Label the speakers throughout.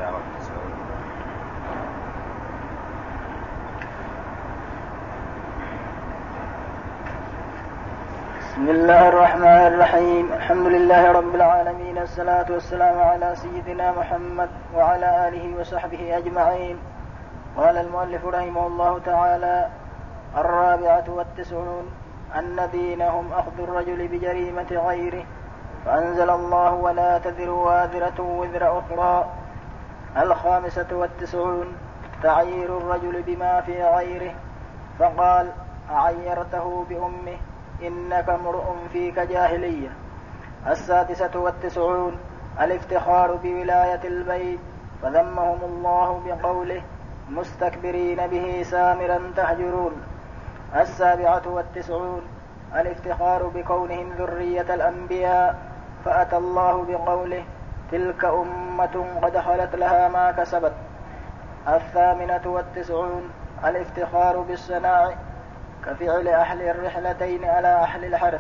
Speaker 1: بسم الله الرحمن الرحيم. الحمد لله رب العالمين، الصلاة والسلام على سيدنا محمد وعلى آله وصحبه أجمعين. قال المؤلف رحمه الله تعالى: 94 أن دينهم أخذ الرجل بجريمة غيره، فأنزل الله: ولا تزر وازرة وزر أخرى. 95 تعيير الرجل بما في غيره، فقال: أعيرته بأمه إنك امرؤ فيك جاهلية. 96 الافتخار بولاية البيت، فذمهم الله بقوله: مستكبرين به سامرا تهجرون. 97 الافتخار بكونهم ذرية الأنبياء، فأتى الله بقوله: تلك أمة قد خلت لها ما كسبت. 98 الافتخار بالصناع، كفعل أهل الرحلتين على أهل الحرث.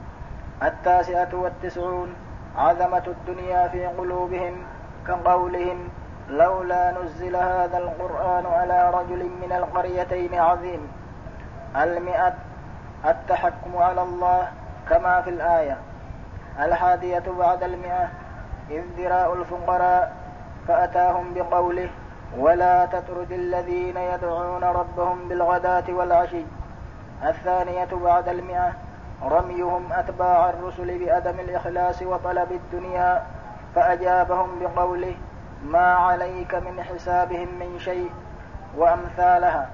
Speaker 1: 99 عظمة الدنيا في قلوبهم، كقولهم: لولا نزل هذا القرآن على رجل من القريتين عظيم. 100 التحكم على الله كما في الآية. 100 بعد 100 ازدراء الفقراء، فأتاهم بقوله: ولا تطرد الذين يدعون ربهم بالغداة والعشي. 2 بعد 100 رميهم أتباع الرسل بأدم الإخلاص وطلب الدنيا، فأجابهم بقوله: ما عليك من حسابهم من شيء، وأمثالها.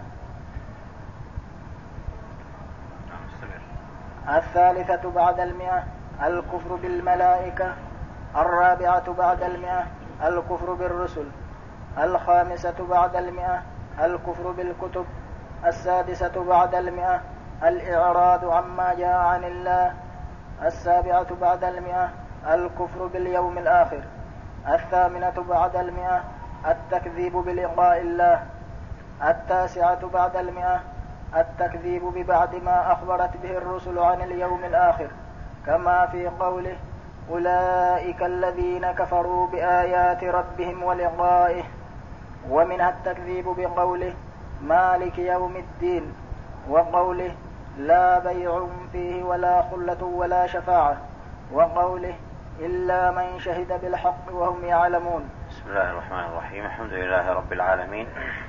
Speaker 1: 3 بعد 100 الكفر بالملائكة. 4 بعد 100 الكفر بالرسل. 5 بعد 100 الكفر بالكتب. 6 بعد 100 الإعراض عما جاء عن الله. 7 بعد 100 الكفر باليوم الآخر. 8 بعد 100 التكذيب بلقاء الله. 9 بعد 100 التكذيب ببعد ما أخبرت به الرسل عن اليوم الآخر، كما في قوله: أولئك الذين كفروا بآيات ربهم ولقائه. ومنها التكذيب بقوله: مالك يوم الدين، وقوله: لا بيع فيه ولا خلة ولا شفاعة، وقوله: إلا من شهد بالحق وهم يعلمون.
Speaker 2: بسم الله الرحمن الرحيم. الحمد لله رب العالمين،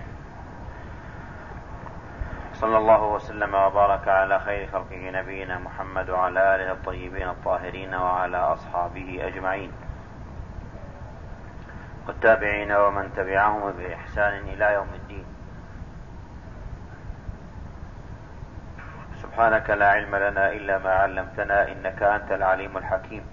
Speaker 2: صلى الله وسلم وبارك على خير خلقه نبينا محمد وعلى آله الطيبين الطاهرين وعلى أصحابه أجمعين والتابعين ومن تبعهم بإحسان إلى يوم الدين. سبحانك لا علم لنا إلا ما علمتنا، إنك أنت العليم الحكيم.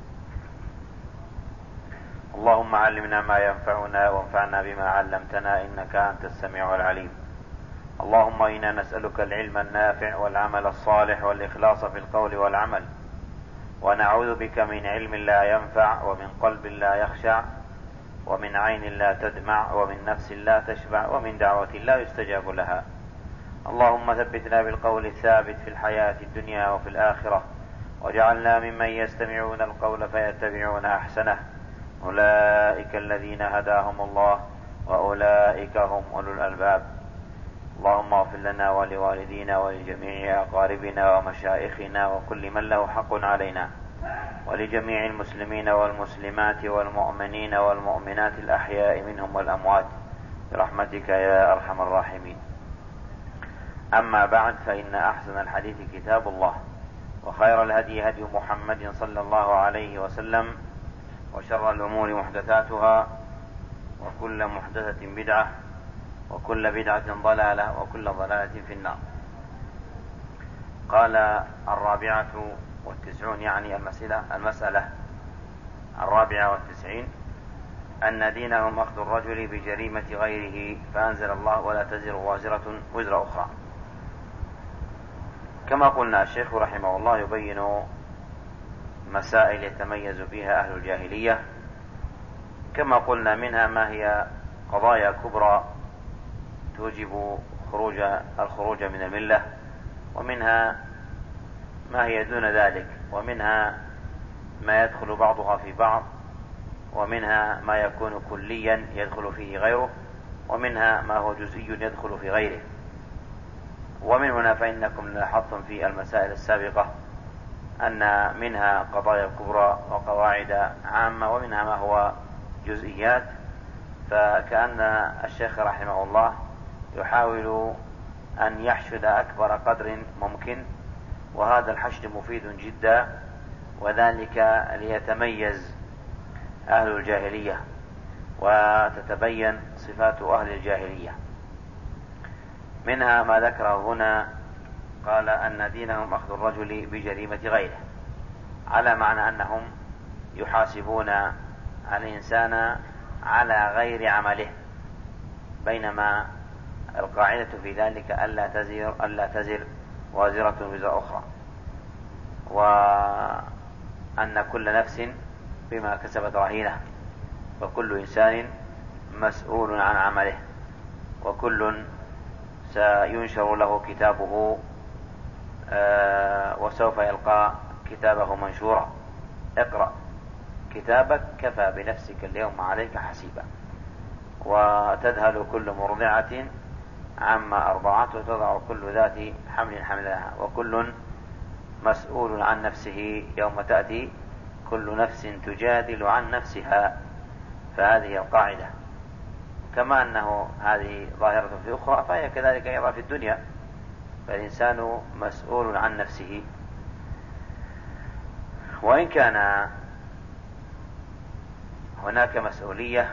Speaker 2: اللهم علمنا ما ينفعنا وانفعنا بما علمتنا، إنك أنت السميع العليم. اللهم إنا نسألك العلم النافع والعمل الصالح والإخلاص في القول والعمل، ونعوذ بك من علم لا ينفع ومن قلب لا يخشع ومن عين لا تدمع ومن نفس لا تشبع ومن دعوة لا يستجاب لها. اللهم ثبتنا بالقول الثابت في الحياة الدنيا وفي الآخرة، وجعلنا ممن يستمعون القول فيتبعون أحسنه. أولئك الذين هداهم الله وأولئك هم أولو الألباب. اللهم اغفر لنا ولوالدينا ولجميع أقاربنا ومشايخنا وكل من له حق علينا، ولجميع المسلمين والمسلمات والمؤمنين والمؤمنات الأحياء منهم والأموات برحمتك يا أرحم الراحمين. أما بعد، فإن أحسن الحديث كتاب الله، وخير الهدي هدي محمد صلى الله عليه وسلم، وشر الأمور محدثاتها، وكل محدثة بدعة، وكل بدعة ضلالة، وكل ضلالة في النار. قال 94، يعني المسألة 94 أن دينهم أخذ الرجل بجريمة غيره، فأنزل الله: ولا تزر وازرة وزر أخرى. كما قلنا، الشيخ رحمه الله يبين مسائل يتميز بها أهل الجاهلية، كما قلنا منها ما هي قضايا كبرى توجب الخروج من الملة، ومنها ما هي دون ذلك، ومنها ما يدخل بعضها في بعض، ومنها ما يكون كليا يدخل فيه غيره، ومنها ما هو جزئي يدخل في غيره. ومن هنا فإنكم لاحظتم في المسائل السابقة أن منها قضايا كبرى وقواعد عامة، ومنها ما هو جزئيات. فكأن الشيخ رحمه الله يحاول أن يحشد أكبر قدر ممكن، وهذا الحشد مفيد جدا، وذلك ليتميز أهل الجاهلية وتتبين صفات أهل الجاهلية. منها ما ذكره هنا، قال أن دينهم أخذ الرجل بجريمة غيره، على معنى أنهم يحاسبون الإنسان على غير عمله، بينما القاعدة في ذلك ألا تزر وازرة وزر أخرى، وأن كل نفس بما كسبت رهينة، وكل إنسان مسؤول عن عمله، وكل سينشر له كتابه وسوف يلقى كتابه منشورا. اقرأ كتابك كفى بنفسك اليوم عليك حسيبا. وتذهل كل مرضعة عما أرضعت، وتضع كل ذات حمل حملها، وكل مسؤول عن نفسه يوم تأتي كل نفس تجادل عن نفسها. فهذه القاعدة، كما أنه هذه ظاهرة في أخرى فهي كذلك أيضا في الدنيا، فالإنسان مسؤول عن نفسه. وإن كان هناك مسؤولية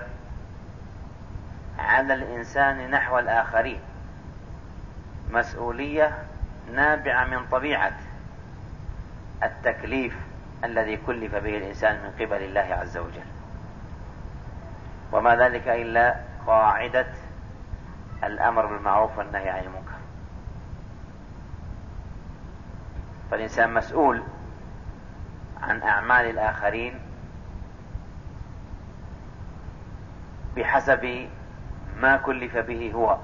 Speaker 2: على الإنسان نحو الآخرين، مسؤولية نابعة من طبيعة التكليف الذي كلف به الإنسان من قبل الله عز وجل، وما ذلك إلا قاعدة الأمر بالمعروف والنهي عن المنكر. فالإنسان مسؤول عن أعمال الآخرين بحسب ما كلف به هو،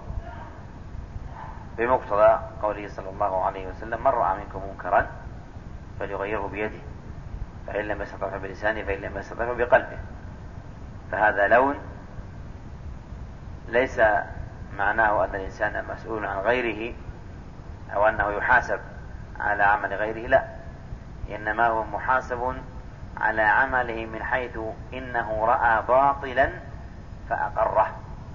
Speaker 2: بمقتضى قوله صلى الله عليه وسلم: من رأى منكم منكرا فليغيره بيده، فإن لم يستطع فبلسانه، فإن لم يستطع بقلبه. فهذا لون ليس معناه أن الإنسان مسؤول عن غيره أو أنه يحاسب على عمل غيره، لا، إنما هو محاسب على عمله من حيث إنه رأى باطلا فأقره،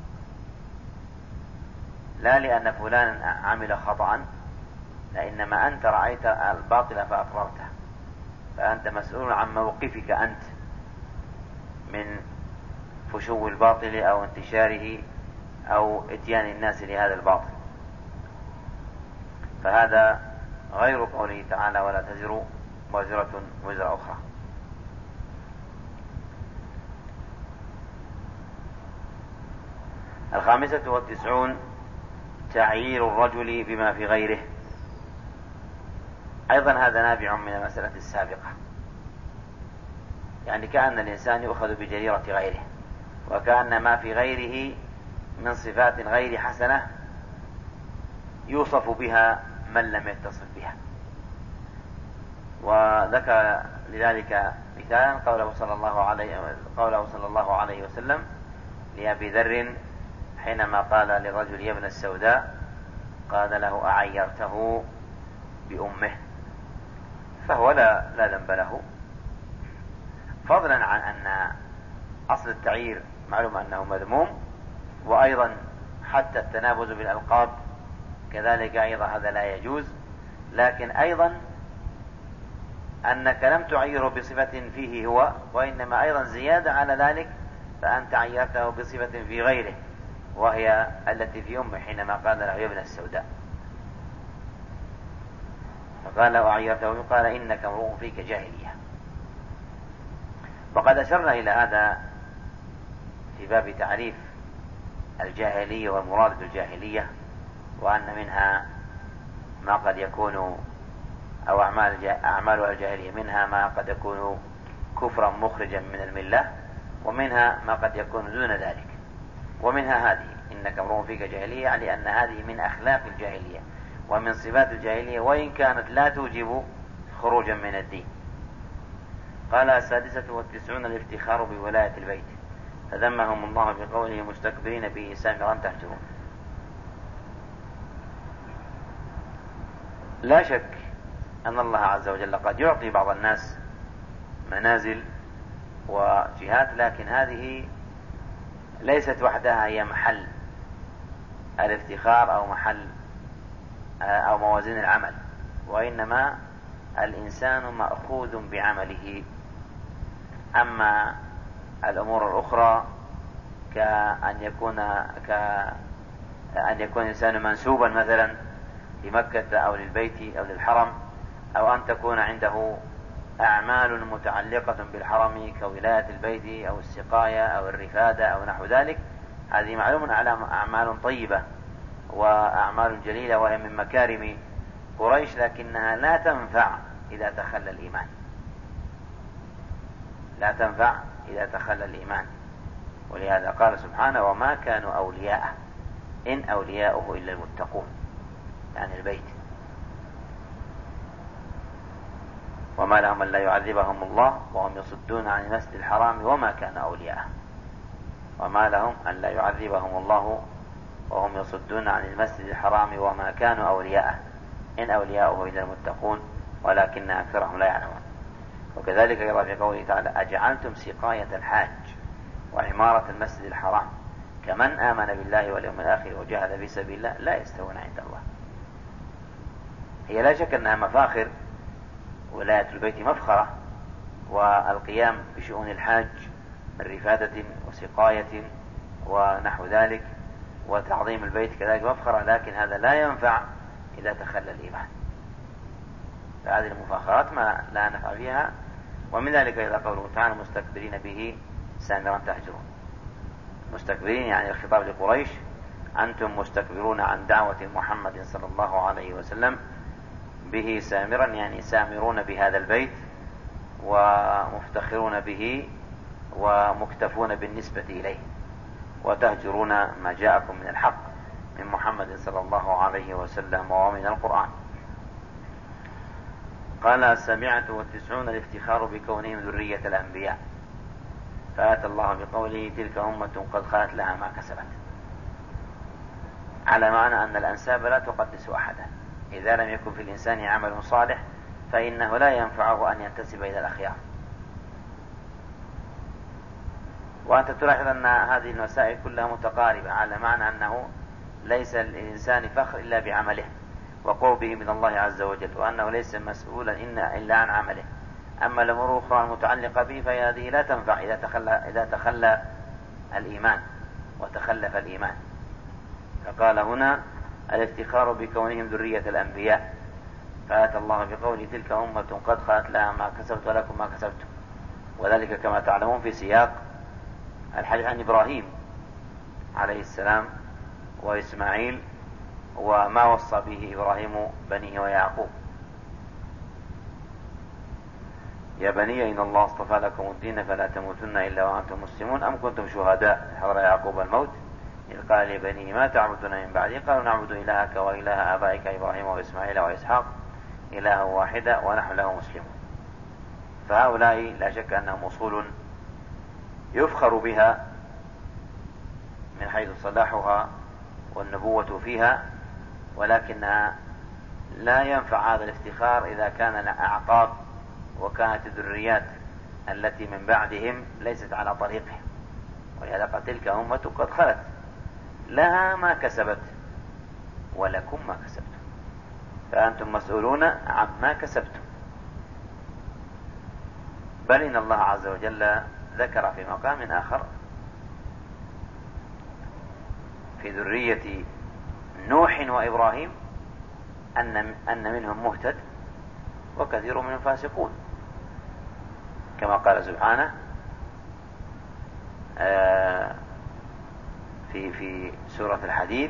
Speaker 2: لا لأن فلانا عمل خطأ، لإنما أنت رأيت الباطل فأقررته، فأنت مسؤول عن موقفك أنت من فشو الباطل أو انتشاره أو إتيان الناس لهذا الباطل. فهذا غير قوله تعالى: ولا تزر وازرة وزر أخرى. الخامسة والتسعون: تعيير الرجل بما في غيره. أيضا هذا نابع من المسألة السابقة، يعني كأن الإنسان يؤخذ بجريرة غيره، وكأن ما في غيره من صفات غير حسنة يوصف بها من لم يتصف بها. وذكر لذلك مثالا قوله صلى الله عليه وسلم لأبي ذر حينما قال للرجل: يا ابن السوداء، قال له: أعيرته بأمه، فهو لا ذنب له، فضلا عن أن أصل التعيير معلوم أنه مذموم، وأيضا حتى التنابز بالألقاب كذلك أيضا هذا لا يجوز، لكن أيضا أنك لم تعيره بصفة فيه هو، وإنما أيضا زيادة على ذلك، فأنت عيرته بصفة في غيره، وهي التي في أمه حينما قال له: يا ابن السوداء، فقال له: أعيرته، قال: إنك امرؤ فيك جاهلية. وقد أشرنا إلى هذا في باب تعريف الجاهلية والمراد بالجاهلية، وأن منها ما قد يكون أو أعمال الجاهلية منها ما قد يكون كفرا مخرجا من الملة، ومنها ما قد يكون دون ذلك، ومنها هذه: إنك امرؤ فيك جاهلية، يعني أن هذه من أخلاق الجاهلية ومن صفات الجاهلية، وإن كانت لا توجب خروجا من الدين. قال 96 الافتخار بولاية البيت، فذمهم الله بقوله مستكبرين به سامرا تهجرون. لا شك أن الله عز وجل قد يعطي بعض الناس منازل وجهات، لكن هذه ليست وحدها هي محل الافتخار أو محل أو موازين العمل، وإنما الإنسان مأخوذ بعمله. أما الأمور الأخرى كأن يكون الإنسان منسوبا مثلا لمكة أو للبيت أو للحرم، أو أن تكون عنده أعمال متعلقة بالحرم كولاية البيت أو السقاية أو الرفادة أو نحو ذلك، هذه معلوم أعمال طيبة وأعمال جليلة وهي من مكارم قريش، لكنها لا تنفع إذا تخلى الإيمان، لا تنفع إذا تخلى الإيمان. ولهذا قال سبحانه وما كانوا أولياءه إن أولياؤه إلا المتقون، يعني البيت. وما لهم أن لا يعذبهم الله وهم يصدون عن المسجد الحرام وما كانوا أولياءه، وما لهم أن لا يعذبهم الله وهم يصدون عن المسجد الحرام وما كانوا أولياءه إن أولياؤه إلا المتقون ولكن أكثرهم لا يعلمون. وكذلك أيضا في قوله تعالى أجعلتم سقاية الحاج وعمارة المسجد الحرام كمن آمن بالله واليوم الآخر وجاهد في سبيل الله لا يستوون عند الله. هي لا شك أنها مفاخر، ولاية البيت مفخرة، والقيام بشؤون الحاج من رفادة وسقاية ونحو ذلك وتعظيم البيت كذلك مفخرة، لكن هذا لا ينفع إذا تخلى الإيمان. فهذه المفاخرات ما لا نفع فيها. ومن ذلك إذا قوله تعالى مستكبرين به سامرا تهجرون. مستكبرين يعني الخطاب لقريش، أنتم مستكبرون عن دعوة محمد صلى الله عليه وسلم به سامرا، يعني سامرون بهذا البيت ومفتخرون به ومكتفون بالنسبة إليه، وتهجرون ما جاءكم من الحق من محمد صلى الله عليه وسلم ومن القرآن. قال 97 الافتخار بكونهم ذرية الأنبياء، فأتى الله بقوله تلك أمة قد خلت لها ما كسبت، على معنى أن الأنساب لا تقدس أحدا. إذا لم يكن في الإنسان عمل صالح فإنه لا ينفعه أن ينتسب إلى الأخيار. وأنت تلاحظ أن هذه المسائل كلها متقاربة، على معنى أنه ليس للإنسان فخر إلا بعمله وقربه من الله عز وجل، وأنه ليس مسؤولا إلا عن عمله. أما الأمور الأخرى المتعلقة به فهذه لا تنفع إذا تخلى الإيمان وتخلف الإيمان. فقال هنا الافتخار بكونهم ذرية الأنبياء، فأتى الله بقوله تلك أمة قد خلت لها ما كسبت ولكم ما كسبتم، وذلك كما تعلمون في سياق الحديث عن إبراهيم عليه السلام وإسماعيل وما وصى به إبراهيم بنيه ويعقوب. يا بني إن الله اصطفى لكم الدين فلا تموتن إلا وأنتم مسلمون أم كنتم شهداء حضر يعقوب الموت إذ قال لبنيه ما تعبدون من بعدي قالوا نعبد إلهك وإله آبائك إبراهيم وإسماعيل وإسحاق إله واحدا ونحن له مسلمون. فهؤلاء لا شك أنهم أصول يفخر بها من حيث صلاحها والنبوة فيها، ولكنها لا ينفع هذا الافتخار إذا كان الأعقاب وكانت الذريات التي من بعدهم ليست على طريقهم. ولهذا قال تلك أمة قد خلت لها ما كسبت ولكم ما كسبتم، فأنتم مسؤولون عما كسبتم. بل إن الله عز وجل ذكر في مقام آخر في ذرية نوح وإبراهيم أن منهم مهتد وكثير منهم فاسقون، كما قال سبحانه في سورة الحديد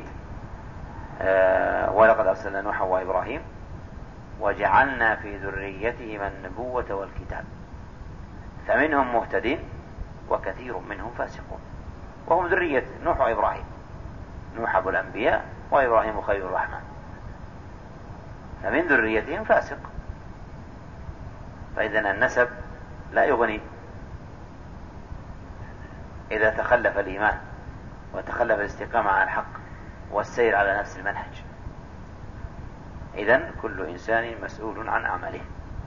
Speaker 2: ولقد أرسلنا نوحا وإبراهيم وجعلنا في ذريتهما النبوة والكتاب فمنهم مهتدين وكثير منهم فاسقون، وهم ذرية نوح وإبراهيم، نوح أبو الأنبياء وإبراهيم خليل الرحمن، فمن ذريتهم فاسق. فإذن النسب لا يغني إذا تخلف الإيمان وتخلف الاستقامة على الحق والسير على نفس المنهج. إذن كل إنسان مسؤول عن عمله.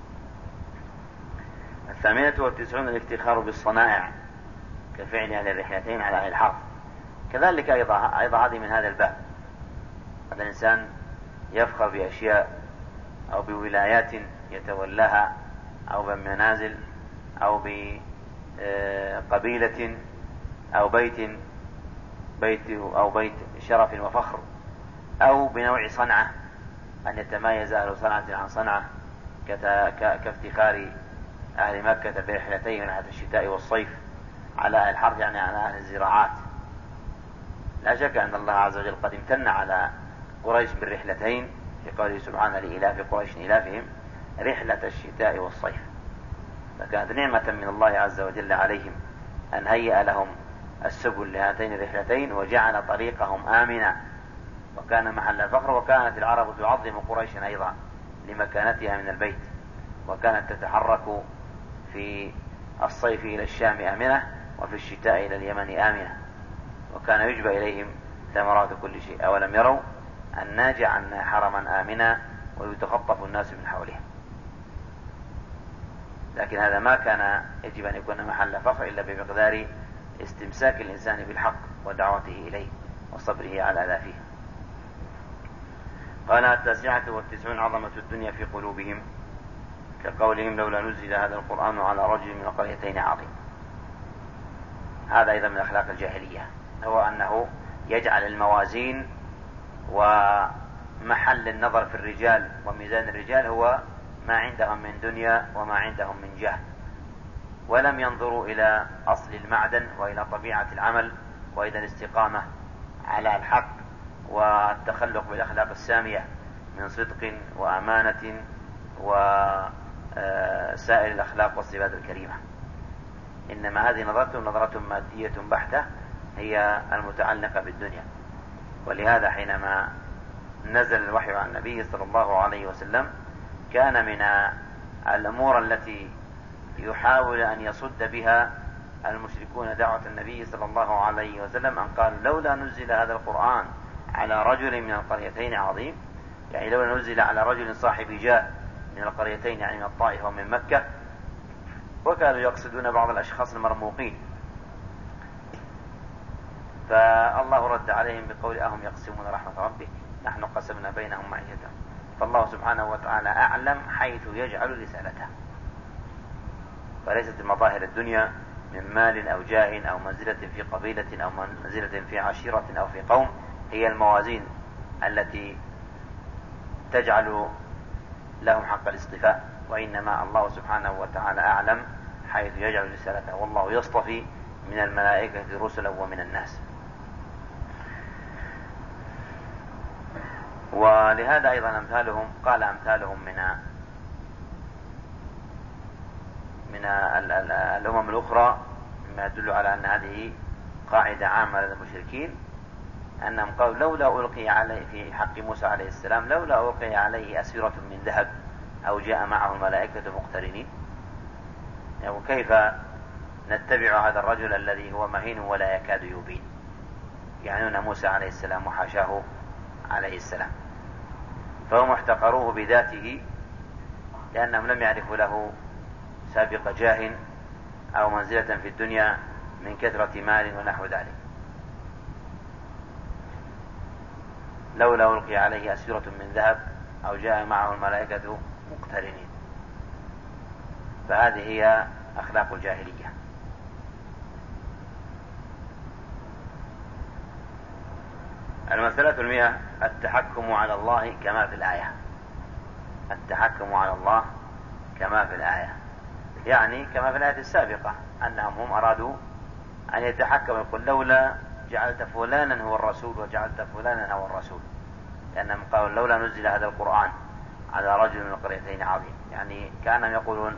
Speaker 2: 98 الافتخار بالصنائع كفعل أهل الرحلتين على أهل الحرب. كذلك أيضا هذه من هذا الباب. هذا الإنسان يفخر بأشياء أو بولايات يتولاها أو بمنازل أو بقبيلة أو بيت شرف وفخر، أو بنوع صنعة، أن يتميز أهل صنعة عن صنعة، كافتخار أهل مكة برحلتين رحلة الشتاء والصيف على أهل الحرث، يعني على أهل الزراعات. لا شك أن الله عز وجل قد امتن على قريش بالرحلتين في قوله سبحانه لإلاف قريش إلافهم رحلة الشتاء والصيف، فكانت نعمة من الله عز وجل عليهم أن هيأ لهم السبل لهاتين الرحلتين وجعل طريقهم آمنا، وكان محل الفخر. وكانت العرب تعظم قريشا أيضا لمكانتها من البيت، وكانت تتحرك في الصيف إلى الشام آمنة وفي الشتاء إلى اليمن آمنة، وكان يجبى إليهم ثمرات كل شيء. أولم يروا أنا جعلنا حرما آمنا ويتخطف الناس من حولهم. لكن هذا ما كان يجب أن يكون محل فخر إلا بمقدار استمساك الإنسان بالحق ودعوته إليه وصبره على ذا فيه. قال 99 عظمة الدنيا في قلوبهم كقولهم لولا نزل هذا القرآن على رجل من القريتين عظيم. هذا أيضا من أخلاق الجاهلية، هو أنه يجعل الموازين ومحل النظر في الرجال وميزان الرجال هو ما عندهم من دنيا وما عندهم من جاه، ولم ينظروا إلى أصل المعدن وإلى طبيعة العمل وإلى الاستقامة على الحق والتخلق بالأخلاق السامية من صدق وأمانة وسائر الأخلاق والصفات الكريمة. إنما هذه نظرة مادية بحتة هي المتعلقة بالدنيا. ولهذا حينما نزل الوحي عن النبي صلى الله عليه وسلم كان من الأمور التي يحاول أن يصد بها المشركون دعوة النبي صلى الله عليه وسلم أن قال لولا نزل هذا القرآن على رجل من القريتين عظيم، يعني لولا نزل على رجل صاحب جاه من القريتين، يعني من الطائف ومن مكة. وكانوا يقصدون بعض الأشخاص المرموقين، فالله رد عليهم بقول أهم يقسمون رحمة ربك نحن قسمنا بينهم معيشتهم. فالله سبحانه وتعالى أعلم حيث يجعل رسالته. فليست المظاهر الدنيا من مال أو جاه أو منزلة في قبيلة أو منزلة في عشيرة أو في قوم هي الموازين التي تجعل لهم حق الاصطفاء، وإنما الله سبحانه وتعالى أعلم حيث يجعل رسالته، والله يصطفي من الملائكة رسلا ومن الناس. ولهذا أيضا أمثالهم قال أمثالهم من الأمم الأخرى مما يدل على أن هذه قاعدة عامة للمشركين، أنهم قالوا لولا ألقي عليه في حق موسى عليه السلام لولا ألقي عليه أسورة من ذهب أو جاء معه الملائكة مقترنين. يعني كيف نتبع هذا الرجل الذي هو مهين ولا يكاد يبين؟ يعنون موسى عليه السلام وحاشاه عليه السلام. فهم احتقروه بذاته لأنهم لم يعرفوا له سابق جاه أو منزلة في الدنيا من كثرة مال ونحو ذلك. لولا ألقي عليه أسورة من ذهب أو جاء معه الملائكة مقترنين. فهذه هي أخلاق الجاهلية. المسألة 100 التحكم على الله كما في الآية. التحكم على الله كما في الآية، يعني كما في الآية السابقة أنهم هم أرادوا أن يتحكموا، يقول لولا جعلت فلانا هو الرسول وجعلت فلانا هو الرسول، لأنهم قالوا لولا نزل هذا القرآن على رجل من القريتين عظيم، يعني كانهم يقولون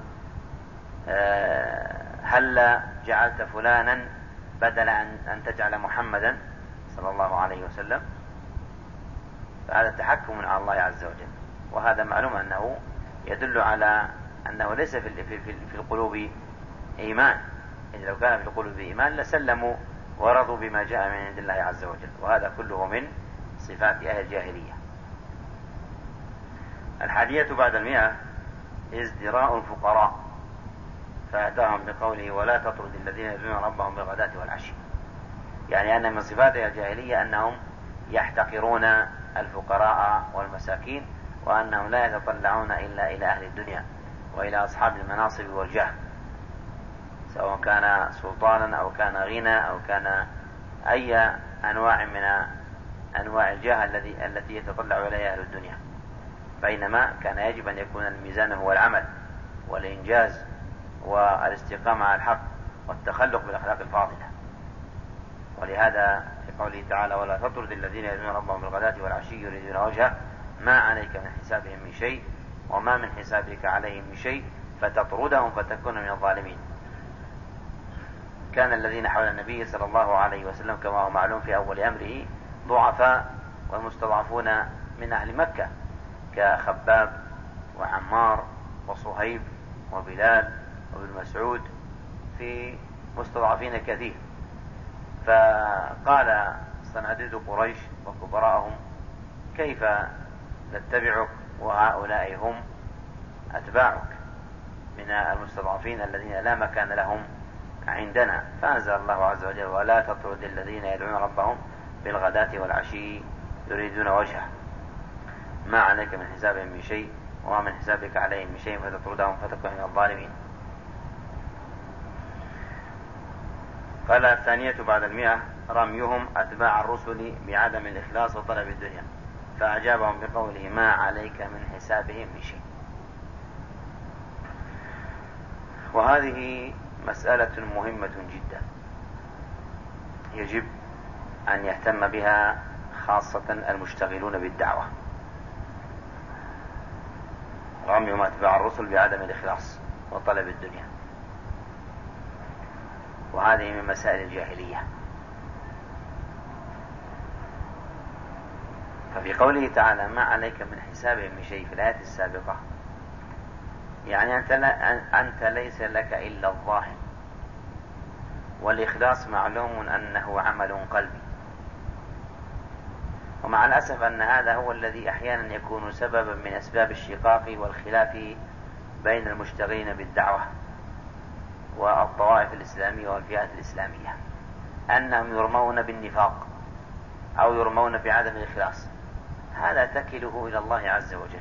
Speaker 2: هل جعلت فلانا بدل أن تجعل محمدا صلى الله عليه وسلم. فهذا تحكم على الله عز وجل، وهذا معلوم أنه يدل على أنه ليس في القلوب إيمان، إذ لو كان في القلوب إيمان لسلموا ورضوا بما جاء من عند الله عز وجل، وهذا كله من صفات أهل الجاهلية. 100 ازدراء الفقراء، فأتاهم بقوله ولا تطرد الذين يدعون ربهم بالغداة والعشي، يعني أن من صفات الجاهلية أنهم يحتقرون الفقراء والمساكين، وأنهم لا يتطلعون إلا إلى أهل الدنيا وإلى أصحاب المناصب والجاه، سواء كان سلطانا أو كان غنى أو كان أي أنواع من أنواع الجاه التي يتطلع إليها أهل الدنيا، بينما كان يجب أن يكون الميزان هو العمل والإنجاز والاستقامة على الحق والتخلق بالأخلاق الفاضلة. ولهذا في قوله تعالى ولا تطرد الذين يدعون ربهم بالغداة والعشي يريدون وجهه ما عليك من حسابهم من شيء وما من حسابك عليهم من شيء فتطردهم فتكون من الظالمين. كان الذين حول النبي صلى الله عليه وسلم كما هو معلوم في أول أمره ضعفاء والمستضعفون من أهل مكة كخباب وعمار وصهيب وبلال وابن مسعود، في مستضعفين كثير. فقال صناديد قريش وكبراءهم كيف نتبعك وهؤلاء هم أتباعك من المستضعفين الذين لا مكان لهم عندنا، فأنزل الله عز وجل ولا تطرد الذين يدعون ربهم بالغداة والعشي يريدون وجهه ما عليك من حسابهم من شيء وما من حسابك عليهم من شيء فتطردهم فتكون من الظالمين. قال 100 رميهم أتباع الرسل بعدم الإخلاص وطلب الدنيا، فأجابهم بقوله ما عليك من حسابهم من شيء. وهذه مسألة مهمة جدا يجب أن يهتم بها خاصة المشتغلون بالدعوة. رميهم أتباع الرسل بعدم الإخلاص وطلب الدنيا، وهذه من مسائل الجاهلية. ففي قوله تعالى ما عليك من حسابهم من شيء في الآية السابقة يعني أنت ليس لك إلا الظاهر، والإخلاص معلوم أنه عمل قلبي، ومع الأسف أن هذا هو الذي أحيانا يكون سببا من أسباب الشقاق والخلاف بين المشتغلين بالدعوة والطوائف الإسلامية والفئات الإسلامية، أنهم يرمون بالنفاق أو يرمون بعدم الإخلاص. هذا تكله إلى الله عز وجل،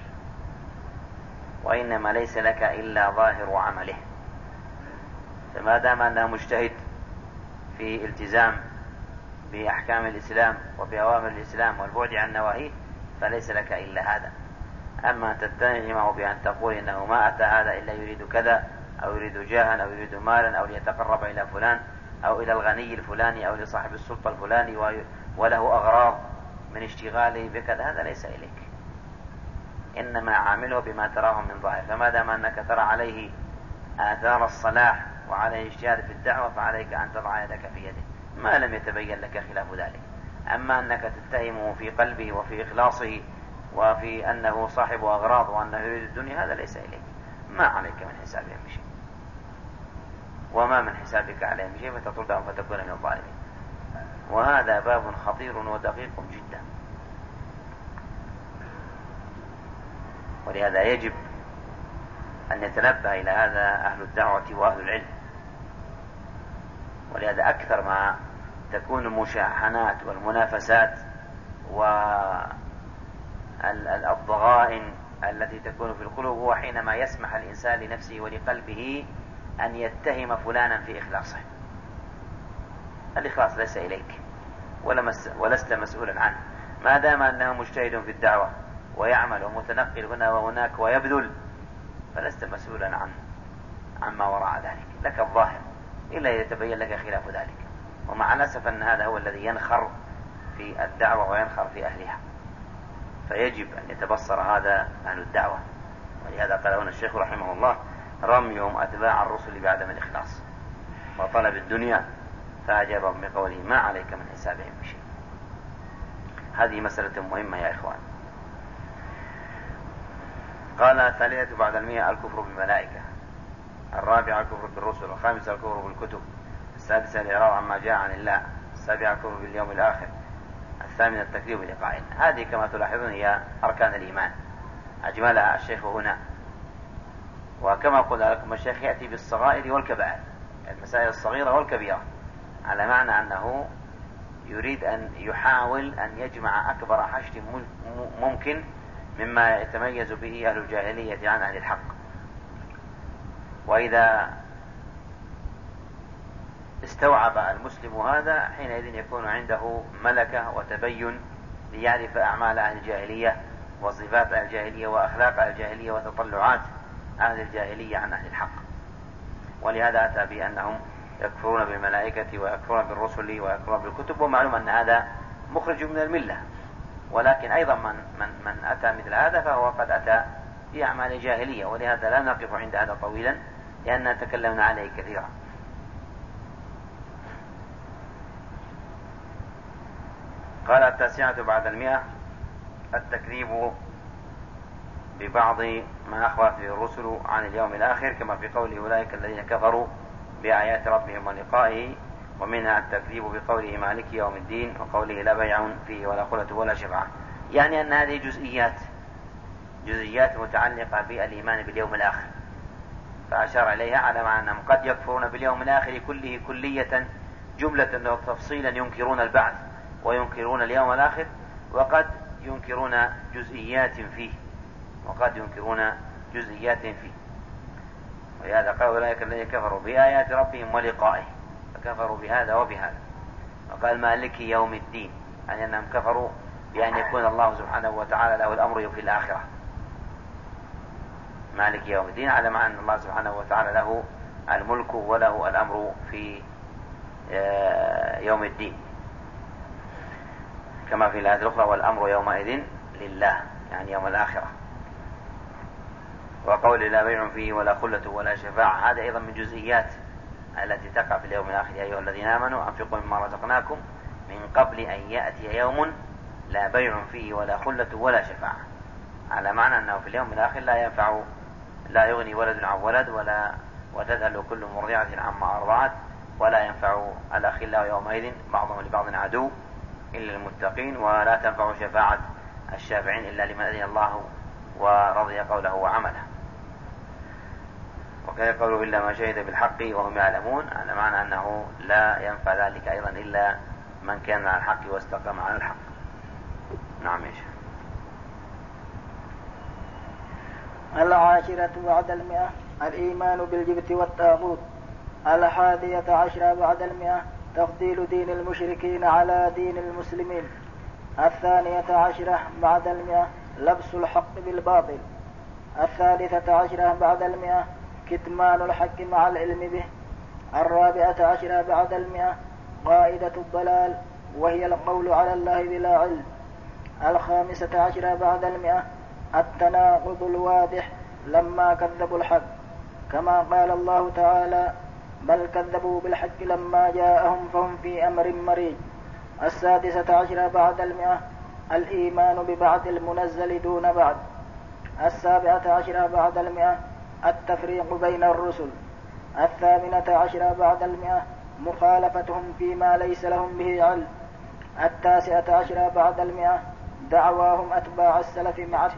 Speaker 2: وإنما ليس لك إلا ظاهر عمله، فما دام أنه مجتهد في التزام بأحكام الإسلام وبأوامر الإسلام والبعد عن نواهيه فليس لك إلا هذا. أما أن تتهمه بأن تقول إنه ما أتى هذا إلا يريد كذا أو يريد جاها أو يريد مالا أو ليتقرب إلى فلان أو إلى الغني الفلاني أو لصاحب السلطة الفلاني وله أغراض من اشتغاله بكذا، هذا ليس إليك، إنما عامله بما تراه من ظاهر. فما دام أنك ترى عليه آثار الصلاح وعليه اجتهاد في الدعوة فعليك أن تضع يدك في يده ما لم يتبين لك خلاف ذلك. أما أنك تتهمه في قلبه وفي إخلاصه وفي أنه صاحب أغراض وأنه يريد الدنيا هذا ليس إليك. ما عليك من حسابهم شيء وما من حسابك عليهم شيء فتطردهم فتكون من الظالمين. وهذا باب خطير ودقيق جدا، ولهذا يجب أن يتنبه إلى هذا أهل الدعوة وأهل العلم. ولهذا أكثر ما تكون المشاحنات والمنافسات والضغائن التي تكون في القلوب هو حينما يسمح الإنسان لنفسه ولقلبه أن يتهم فلانا في إخلاصه. الإخلاص ليس إليك ولست مسؤولا عنه، ما دام أنه مجتهد في الدعوة ويعمل ومتنقل هنا وهناك ويبذل فلست مسؤولا عما وراء ذلك، لك الظاهر إلا يتبين لك خلاف ذلك. ومع الأسف أن هذا هو الذي ينخر في الدعوة وينخر في أهلها، فيجب أن يتبصر هذا أهل الدعوة. ولهذا قال هنا الشيخ رحمه الله رميهم أتباع الرسل بعدم الإخلاص وطلب الدنيا فأجابهم بقوله ما عليك من حسابهم بشيء. هذه مسألة مهمة يا إخوان. قال 100 الكفر بالملائكة، الرابعة الكفر بالرسل، الخامسة الكفر بالكتب، السادسة الإعراض عما جاء عن الله، السابعة الكفر باليوم الآخر، الثامنة التكذيب بلقاء الله. هذه كما تلاحظون هي أركان الإيمان أجملها الشيخ هنا. وكما قلت لكم الشيخ يأتي بالصغائر والكبائر، المسائل الصغيرة والكبيرة، على معنى أنه يريد أن يحاول أن يجمع أكبر حشد ممكن مما يتميز به أهل الجاهلية عن أهل الحق. وإذا استوعب المسلم هذا حينئذ يكون عنده ملكة وتبين ليعرف أعمال أهل الجاهلية وصفات أهل الجاهلية وأخلاق أهل الجاهلية وتطلعات أهل الجاهلية عن أهل الحق. ولهذا أتى بأنهم يكفرون بالملائكة ويكفرون بالرسل ويكفرون بالكتب، ومعلوم أن هذا مخرج من الملة. ولكن أيضا من أتى مثل هذا فهو قد أتى بأعمال جاهلية، ولهذا لا نقف عند هذا طويلا لأننا تكلمنا عليه كثيرا. قال التاسعة بعد 100 التكذيب ببعض ما أخبرت به الرسل عن اليوم الآخر، كما في قوله أولئك الذين كفروا بآيات ربهم ولقائه، ومنها التكذيب بقوله مالك يوم الدين، وقوله لا بيع فيه ولا خلة ولا شفعة. يعني أن هذه جزئيات متعلقة بالإيمان باليوم الآخر، فأشار إليها على معنى أنهم قد يكفرون باليوم الآخر كله كلية جملة وتفصيلا، ينكرون البعث وينكرون اليوم الآخر، وقد ينكرون جزئيات فيه، ولهذا قال أولئك الذين كفروا بآيات ربهم ولقائه، فكفروا بهذا وبهذا. وقال مالك يوم الدين، يعني أنهم كفروا بأن يكون الله سبحانه وتعالى له الأمر في الآخرة. مالك يوم الدين على معنى أن الله سبحانه وتعالى له الملك وله الأمر في يوم الدين، كما في الآية الأخرى والأمر يومئذ لله، يعني يوم الآخرة. وقول لا بيع فيه ولا خلة ولا شفاعة، هذا أيضا من جزئيات التي تقع في اليوم الآخر. يا أيها الذين آمنوا أنفقوا مما رزقناكم من قبل أن يأتي يوم لا بيع فيه ولا خلة ولا شفاعة، على معنى أنه في اليوم الآخر لا يغني ولد عن ولد، وتذهل كل مرضعة عما أرضعت، ولا ينفع الأخلاء يومئذ بعضهم لبعض عدو إلا المتقين، ولا تنفع شفاعة الشافعين إلا لمن أذن الله ورضي قوله وعمله. وكان قوله إلا ما شهد بالحق وهم يعلمون، على معنى أنه لا ينفع ذلك أيضا إلا من كان على الحق واستقام على الحق. نعم يا شيخ.
Speaker 1: 10 بعد 100 الإيمان بالجبت والطاغوت. 11 بعد 100 تفضيل دين المشركين على دين المسلمين. 12 بعد 100 لبس الحق بالباطل. 13 بعد 100 كتمان الحق مع العلم به. 14 بعد 100 قاعدة الضلال وهي القول على الله بلا علم. 15 بعد 100 التناقض الواضح لما كذبوا الحق، كما قال الله تعالى بل كذبوا بالحق لما جاءهم فهم في أمر مريج. 16 بعد 100 الإيمان ببعض المنزل دون بعض. 17 بعد 100 التفريق بين الرسل. 18 بعد 100 مخالفتهم فيما ليس لهم به علم. 19 بعد 100 دعواهم اتباع السلف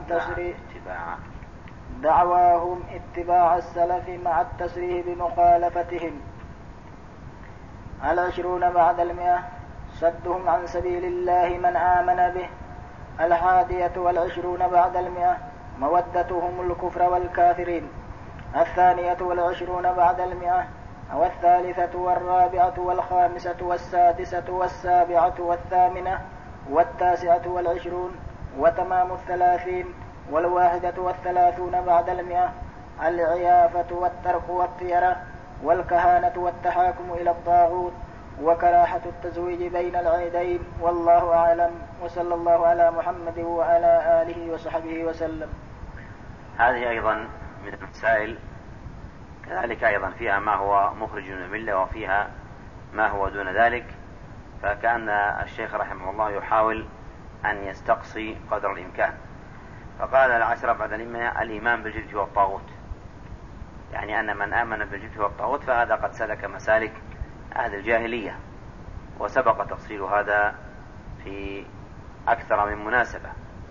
Speaker 1: مع التسريح بمخالفتهم. 20 بعد 100 صدهم عن سبيل الله من آمن به. 21 بعد 100 مودتهم الكفر والكافرين. 22 بعد 100 والثالثة والرابعة والخامسة والسادسة والسابعة والثامنة والتاسعة والعشرون وتمام 30 والواحدة بعد 100 العيافة والترك والطيرة والكهانة والتحاكم إلى الطاغوت وكراهة التزويج بين العيدين. والله أعلم، وصلى الله على محمد وعلى آله وصحبه وسلم.
Speaker 2: هذه أيضا من المسائل كذلك أيضا فيها ما هو مخرج من الملة وفيها ما هو دون ذلك، فكأن الشيخ رحمه الله يحاول أن يستقصي قدر الإمكان. فقال 10 بعد 100 الإيمان بالجبت والطاغوت، يعني أن من آمن بالجبت والطاغوت فهذا قد سلك مسالك أهل الجاهلية، وسبق تفصيل هذا في أكثر من مناسبة.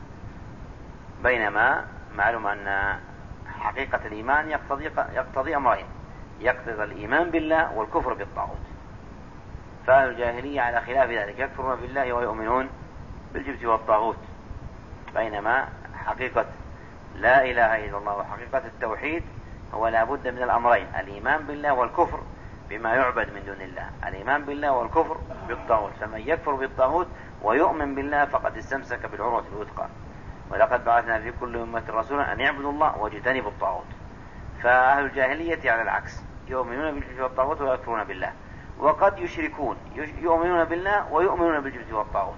Speaker 2: بينما معلوم أن حقيقة الإيمان يقتضي أمرين: يقتضي الإيمان بالله والكفر بالطاغوت. فأهل الجاهلية على خلاف ذلك يكفرون بالله ويؤمنون بالجبت والطاغوت، بينما حقيقة لا إله إلا الله وحقيقة التوحيد هو لا بد من الأمرين: الإيمان بالله والكفر بما يعبد من دون الله، الإيمان بالله والكفر بالطاغوت. فمن يكفر بالطاغوت ويؤمن بالله فقد استمسك بالعروة الوثقى. ولقد بعثنا في كل أمة رسولا أن يعبدوا الله واجتنبوا الطاغوت. فأهل الجاهلية على العكس، يؤمنون بالجبت والطاغوت ويكفرون بالله، وقد يشركون، يؤمنون بالله ويؤمنون بالجبت والطاغوت.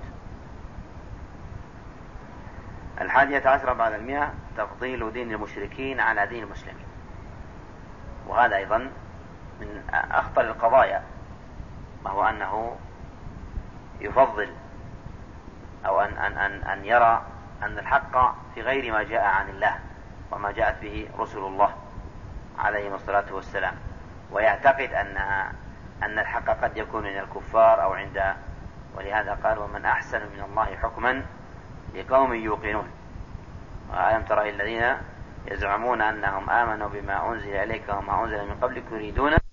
Speaker 2: 11 بعد 100 تفضيل دين المشركين على دين المسلمين. وهذا أيضا من أخطر القضايا، وهو أنه يفضل أو أن يرى أن الحق في غير ما جاء عن الله وما جاءت به رسل الله عليهم الصلاة والسلام، ويعتقد أن الحق قد يكون من الكفار أو عند، ولهذا قال: ومن أحسن من الله حكما لقوم يوقنون. ألم تر الذين يزعمون أنهم آمنوا بما أنزل إليك وما أنزل من قبلك يريدون